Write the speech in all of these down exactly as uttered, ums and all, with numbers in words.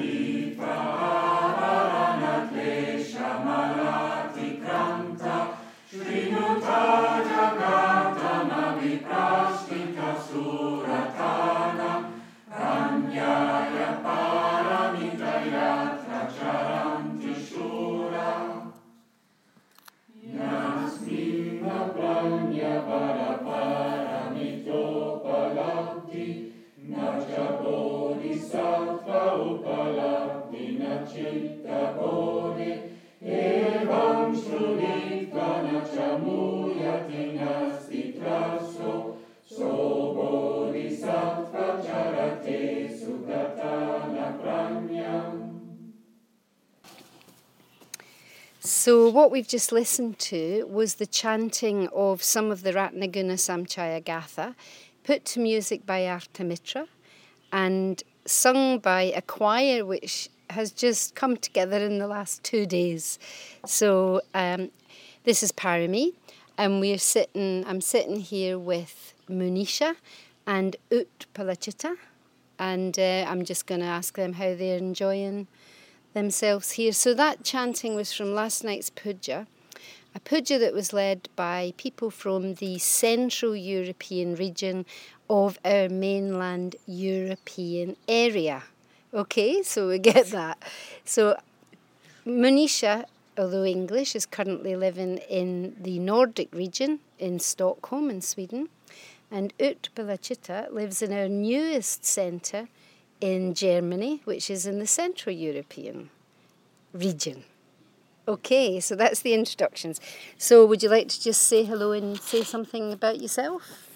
So what we've just listened to was the chanting of some of the Ratnaguna Samchaya Gatha, put to music by Artamitra and sung by a choir which has just come together in the last two days. So um, this is Parami, and we're sitting. I'm sitting here with Munisha and Ut Palachita, and uh, I'm just going to ask them how they're enjoying themselves here. So that chanting was from last night's puja, a puja that was led by people from the Central European region of our mainland European area. Okay, so we get that. So Munisha, although English, is currently living in the Nordic region in Stockholm in Sweden, and Ut Palachita lives in our newest centre in Germany, which is in the Central European region. Okay, so that's the introductions. So would you like to just say hello and say something about yourself?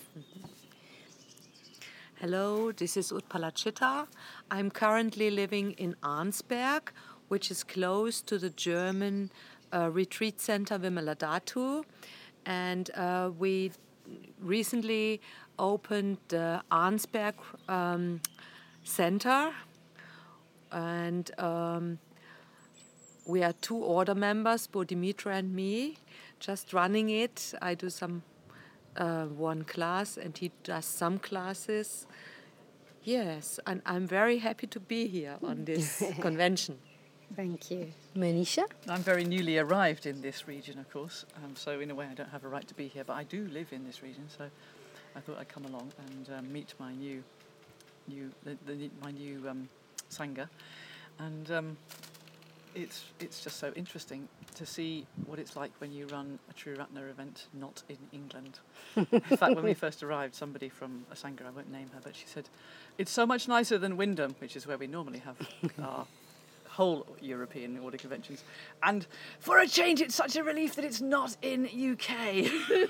Hello, this is Ut Palachita. I'm currently living in Arnsberg, which is close to the German uh, retreat center Vimaladatu. And uh, we recently opened the Arnsberg um, Center, and um, we are two order members, Bodhimitra and me, just running it. I do some uh, one class and he does some classes. Yes, and I'm very happy to be here on this convention. Thank you. Manisha? I'm very newly arrived in this region, of course, um, so in a way I don't have a right to be here, but I do live in this region, so I thought I'd come along and um, meet my new, new, the, the, my new um, Sangha, and um, it's it's just so interesting to see what it's like when you run a True Ratna event not in England. In fact, when we first arrived, somebody from a Sangha, I won't name her, but she said, "It's so much nicer than Wyndham," which is where we normally have our whole European order conventions, and for a change it's such a relief that it's not in U K.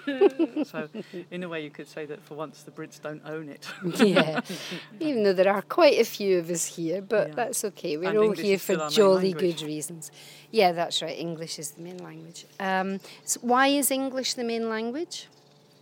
So in a way you could say that for once the Brits don't own it. Yeah, even though there are quite a few of us here, but Yeah. that's okay, we're And all English here is for still our main jolly language. good reasons. Yeah, that's right, English is the main language. Um, so why is English the main language?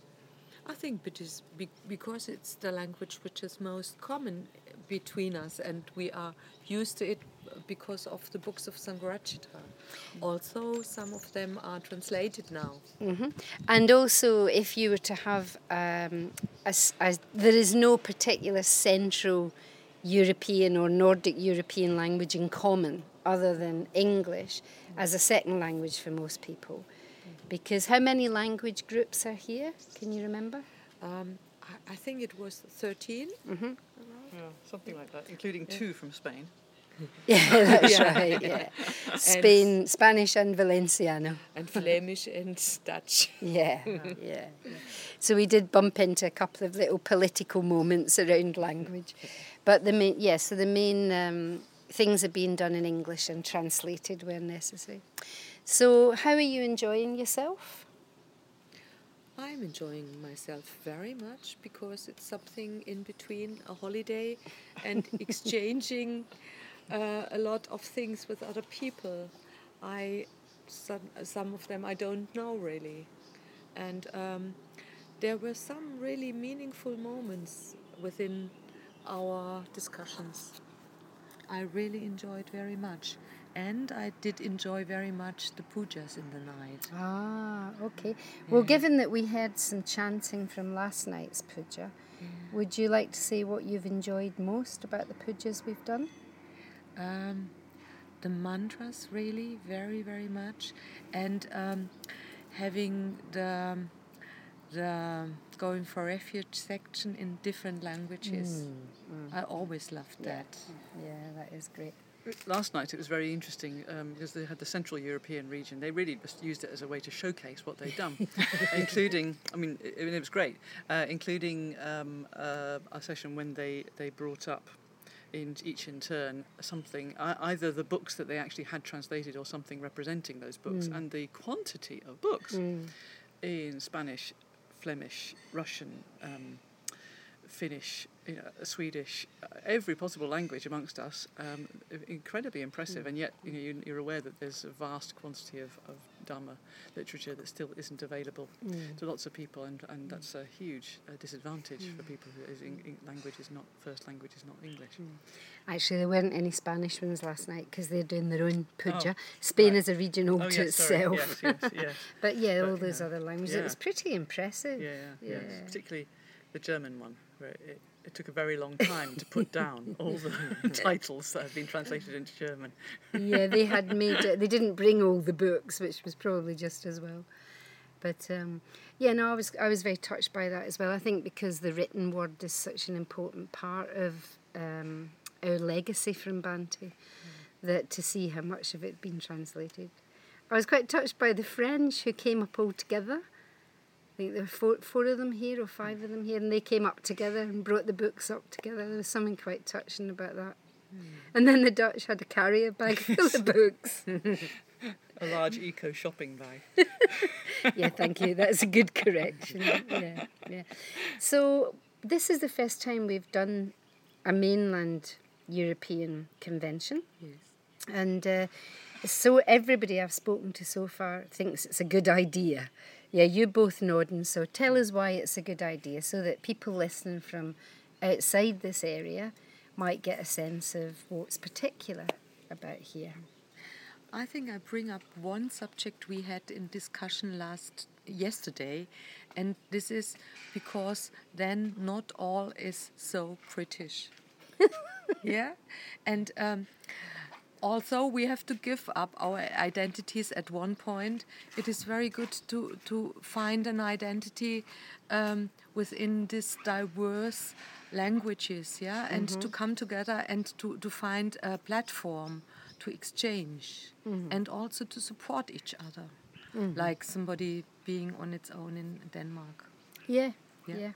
I think it is be- because it's the language which is most common between us, and we are used to it because of the books of Sangharajita. Also, some of them are translated now. hmm And also, if you were to have, um, a, s- a- there is no particular Central European or Nordic European language in common other than English as a second language for most people. Because how many language groups are here? Can you remember? Um, I, I think it was thirteen. Mm-hmm. Yeah, something like that, including two from Spain. Yeah, that's Yeah. right. Yeah, Spain, Spanish, and Valenciano. And Flemish and Dutch. Yeah, yeah. So we did bump into a couple of little political moments around language, but the main, yeah. So the main um, things are being done in English and translated where necessary. So how are you enjoying yourself? I'm enjoying myself very much because it's something in between a holiday and exchanging uh, a lot of things with other people. I some, some of them I don't know really, and um, there were some really meaningful moments within our discussions. I really enjoyed very much, and I did enjoy very much the pujas in the night. Ah, okay. Well, given that we had some chanting from last night's puja, would you like to say what you've enjoyed most about the pujas we've done? Um, the mantras really very very much, and um, having the the going for refuge section in different languages. Mm, mm. I always loved Yeah. that. Yeah, that is great. Last night it was very interesting um, because they had the Central European region. They really just used it as a way to showcase what they'd done, including, I mean, it, it was great, uh, including um, uh, a session when they, they brought up in each in turn something, uh, either the books that they actually had translated or something representing those books, Mm. and the quantity of books Mm. in Spanish, Flemish, Russian, um, Finnish, you know, Swedish, uh, every possible language amongst us, um, incredibly impressive. Mm. And yet, you know, you, you're aware that there's a vast quantity of, of Dharma literature that still isn't available Mm. to lots of people, and, and that's a huge uh, disadvantage Mm. for people who is in, in language is not first language is not English. Mm. Actually, there weren't any Spanish ones last night because they're doing their own puja. Oh, Spain right. is a region all Oh, to yes, sorry. itself. Yes, yes, yes. But yeah, But, all those yeah. other languages. Yeah. It was pretty impressive. Yeah, yeah, Yeah. yes. Particularly the German one, where it, it took a very long time to put down all the titles that have been translated into German. Yeah, they had made it. They didn't bring all the books, which was probably just as well. But um, yeah, no, I was I was very touched by that as well. I think because the written word is such an important part of um, our legacy from Bantu, mm. that to see how much of it had been translated. I was quite touched by the French who came up all together. I think there were four, four of them here or five of them here, and they came up together and brought the books up together. There was something quite touching about that. Mm. And then the Dutch had to carry a bag full of books. A large eco shopping bag. Yeah, thank you. That's a good correction. Yeah, yeah. So this is the first time we've done a mainland European convention. Yes. And uh, so everybody I've spoken to so far thinks it's a good idea. Yeah, you both nodding, so tell us why it's a good idea so that people listening from outside this area might get a sense of what's particular about here. I think I bring up one subject we had in discussion last yesterday, and this is because then not all is so British. Yeah, and um, although we have to give up our identities at one point, it is very good to to find an identity um, within this diverse languages, yeah, and mm-hmm. to come together and to, to find a platform to exchange mm-hmm. and also to support each other, mm-hmm. like somebody being on its own in Denmark. Yeah, yeah. yeah.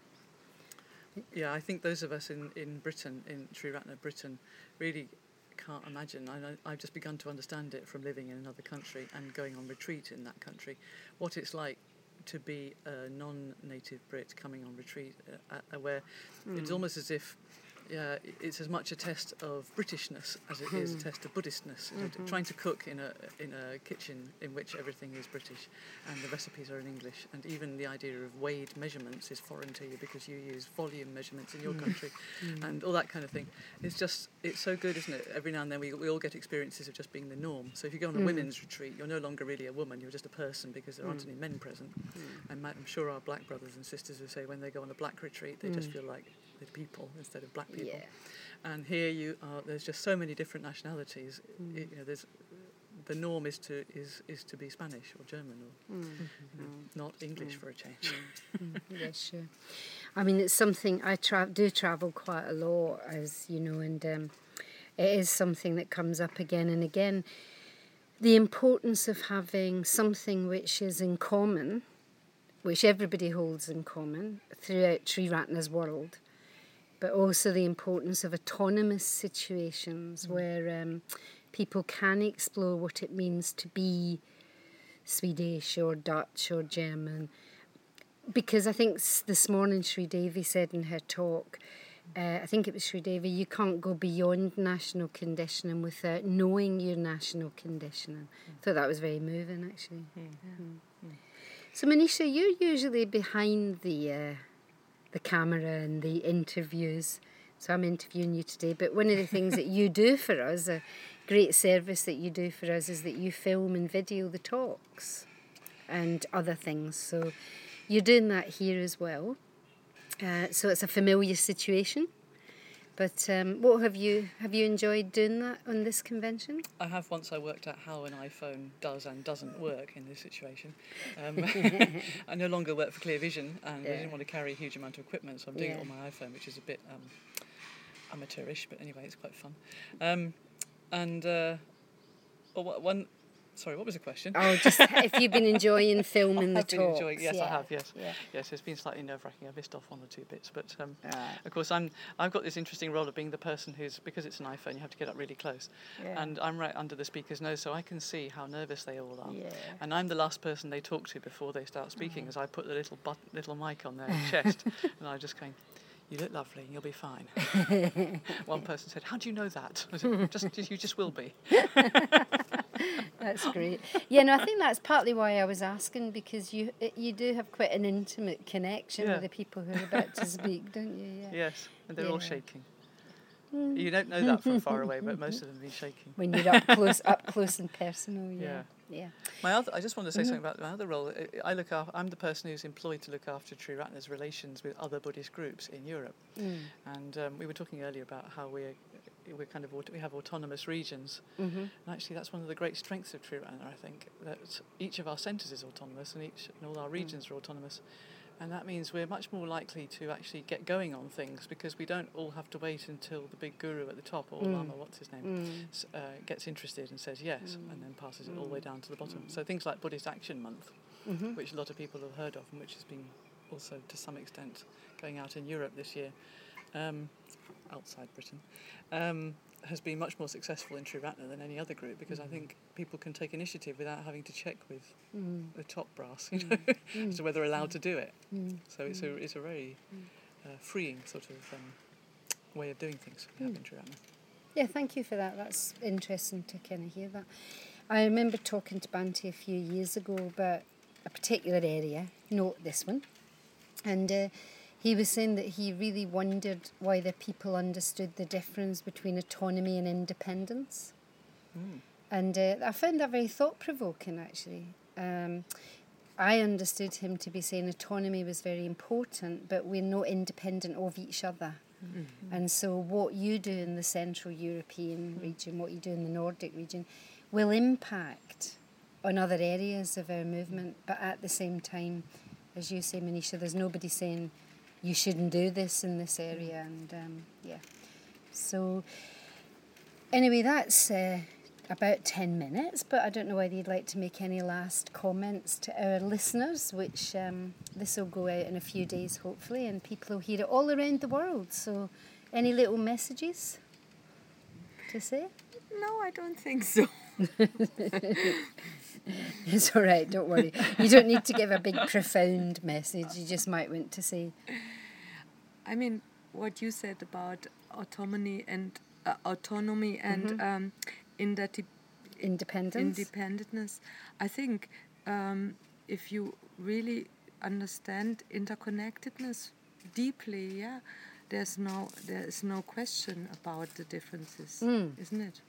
Yeah, I think those of us in, in Britain, in Sri Ratna, Britain, really can't imagine. I, I've just begun to understand it from living in another country and going on retreat in that country, what it's like to be a non-native Brit coming on retreat, uh, uh, where mm. it's almost as if uh, it's as much a test of Britishness as it mm. is a test of Buddhistness. Mm-hmm. Trying to cook in a in a kitchen in which everything is British and the recipes are in English, and even the idea of weighed measurements is foreign to you because you use volume measurements in your mm. country mm. and all that kind of thing. It's just, it's so good, isn't it? Every now and then we we all get experiences of just being the norm. So if you go on a mm. women's retreat, you're no longer really a woman, you're just a person because there aren't mm. any men present. Mm. And I'm sure our black brothers and sisters will say when they go on a black retreat, they mm. just feel like they're people instead of black people. Yeah. And here you are, there's just so many different nationalities. Mm. It, you know, there's the norm is to is, is to be Spanish or German or mm. you know, not English mm. for a change. Mm. Yeah, sure. I mean, it's something I tra- do travel quite a lot, as you know, and um, it is something that comes up again and again. The importance of having something which is in common, which everybody holds in common throughout Sri Ratna's world, but also the importance of autonomous situations mm. where um, people can explore what it means to be Swedish or Dutch or German. Because I think this morning Sri Devi said in her talk, uh, I think it was Sri Devi, you can't go beyond national conditioning without knowing your national conditioning. Mm. I thought that was very moving, actually. Mm. Yeah. Mm. So, Manisha, you're usually behind the uh, the camera and the interviews. So I'm interviewing you today. But one of the things that you do for us, a great service that you do for us, is that you film and video the talks and other things. So you're doing that here as well. Uh, so it's a familiar situation. But um, what have you have you enjoyed doing that on this convention? I have once I worked out how an iPhone does and doesn't work in this situation. Um, I no longer work for Clear Vision, and Yeah. I didn't want to carry a huge amount of equipment, so I'm doing Yeah. it on my iPhone, which is a bit um, amateurish, but anyway, it's quite fun. Um, and uh, oh, what- one, sorry, what was the question? Oh, just if you've been enjoying filming I the have been talks. enjoying, yes, yeah. I have, yes. Yeah. Yes, it's been slightly nerve-wracking. I've missed off one or two bits, but um, Ah. of course I'm, I've got this interesting role of being the person who's, because it's an iPhone, you have to get up really close. Yeah. And I'm right under the speaker's nose, so I can see how nervous they all are. Yeah. And I'm the last person they talk to before they start speaking, as I put the little but, little mic on their chest, and I'm just going, "You look lovely, you'll be fine." One person said, "How do you know that?" I said, just, you just will be. That's great. Yeah, no, I think that's partly why I was asking, because you you do have quite an intimate connection Yeah. with the people who are about to speak, don't you? Yeah. Yes, and they're all Yeah. shaking. You don't know that from far away, but most of them have been shaking. When you're up close, up close and personal. Yeah. Yeah. My other, I just want to say something about my other role. I I look after, I'm the person who's employed to look after Triratna's relations with other Buddhist groups in Europe. Mm. And um, we were talking earlier about how we're, we're kind of, aut- we have autonomous regions. Mm-hmm. And actually that's one of the great strengths of Triratna, I think, that each of our centres is autonomous and each and all our regions are autonomous. And that means we're much more likely to actually get going on things, because we don't all have to wait until the big guru at the top, or Mm. Lama, what's his name, Mm. s- uh, gets interested and says yes, and then passes it all the way down to the bottom. So things like Buddhist Action Month, Mm-hmm. which a lot of people have heard of, and which has been also to some extent going out in Europe this year, um, outside Britain, um, has been much more successful in Triratna than any other group, because I think people can take initiative without having to check with Mm. the top brass, you know, as to whether they're allowed to do it. Mm. So it's a it's a very uh, freeing sort of um, way of doing things we have in Triratna. Yeah, thank you for that. That's interesting to kind of hear that. I remember talking to Banti a few years ago about a particular area, not this one, and uh, he was saying that he really wondered why the people understood the difference between autonomy and independence. Mm. And uh, I found that very thought-provoking, actually. Um, I understood him to be saying autonomy was very important, but we're not independent of each other. Mm. And so what you do in the Central European region, what you do in the Nordic region, will impact on other areas of our movement. But at the same time, as you say, Manisha, there's nobody saying you shouldn't do this in this area. And um, yeah. So anyway, that's uh, about ten minutes, but I don't know whether you'd like to make any last comments to our listeners, which um, this will go out in a few days, hopefully, and people will hear it all around the world. So any little messages to say? No, I don't think so. It's all right, don't worry. You don't need to give a big, profound message. You just might want to say, I mean, what you said about autonomy and uh, autonomy and Mm-hmm. um, independence. independence. independentness. I think um, if you really understand interconnectedness deeply, yeah, there's no there is no question about the differences, Mm. isn't it?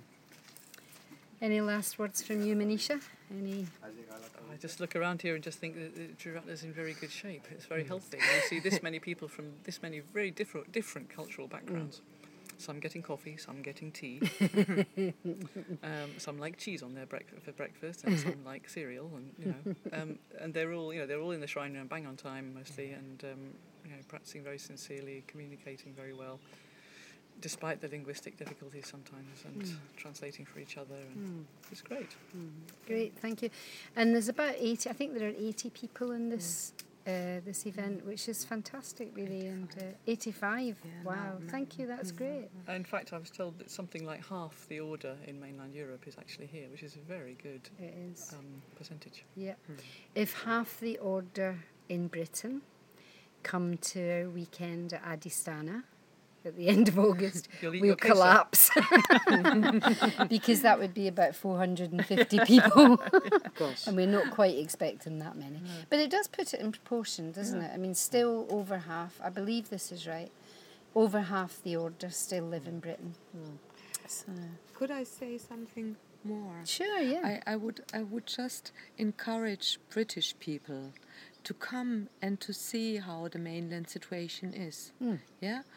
Any last words from you, Manisha? Any? I just look around here and just think that that Triratna's in very good shape. It's very healthy. You see this many people from this many very different different cultural backgrounds. Some getting coffee, some getting tea. um, some like cheese on their breakfast for breakfast, and some like cereal, and you know, um, and they're all you know they're all in the shrine room bang on time mostly, and um, you know practicing very sincerely, communicating very well, despite the linguistic difficulties sometimes, and translating for each other, and it's great. Great, thank you. And there's about eighty, I think there are eighty people in this uh, this event, which is fantastic, really. And uh, eighty-five, Yeah, wow, no, no. thank you, that's great. In fact, I was told that something like half the order in mainland Europe is actually here, which is a very good It is, um, percentage. yeah. If half the order in Britain come to our weekend at Adistana at the end of August, You'll eat we'll your queso. collapse. Because that would be about four hundred fifty people. Gosh. And we're not quite expecting that many. But it does put it in proportion, doesn't it? I mean, still over half, I believe this is right, over half the order still live in Britain. So, Could I say something more? sure, yeah. I, I would I would just encourage British people to come and to see how the mainland situation is. Mm. Yeah,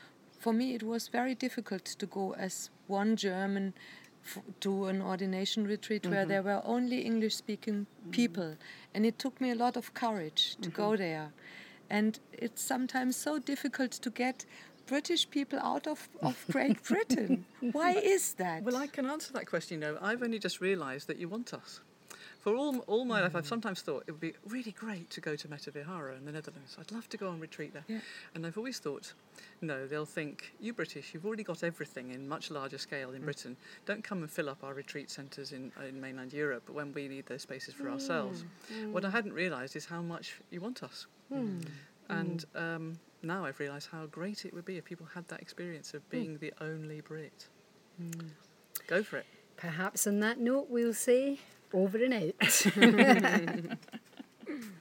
for me it was very difficult to go as one German f- to an ordination retreat where there were only English-speaking people, and it took me a lot of courage to go there. And it's sometimes so difficult to get British people out of, of Great Britain. Why is that? Well, I can answer that question. You know, I've only just realised that you want us. For all all my life, I've sometimes thought it would be really great to go to Meta Vihara in the Netherlands. I'd love to go on retreat there. Yeah. And I've always thought, no, they'll think, you British, you've already got everything in much larger scale in Britain. Don't come and fill up our retreat centres in, in mainland Europe when we need those spaces for ourselves. What I hadn't realised is how much you want us. And um, now I've realised how great it would be if people had that experience of being the only Brit. Go for it. Perhaps on that note, we'll say over and out.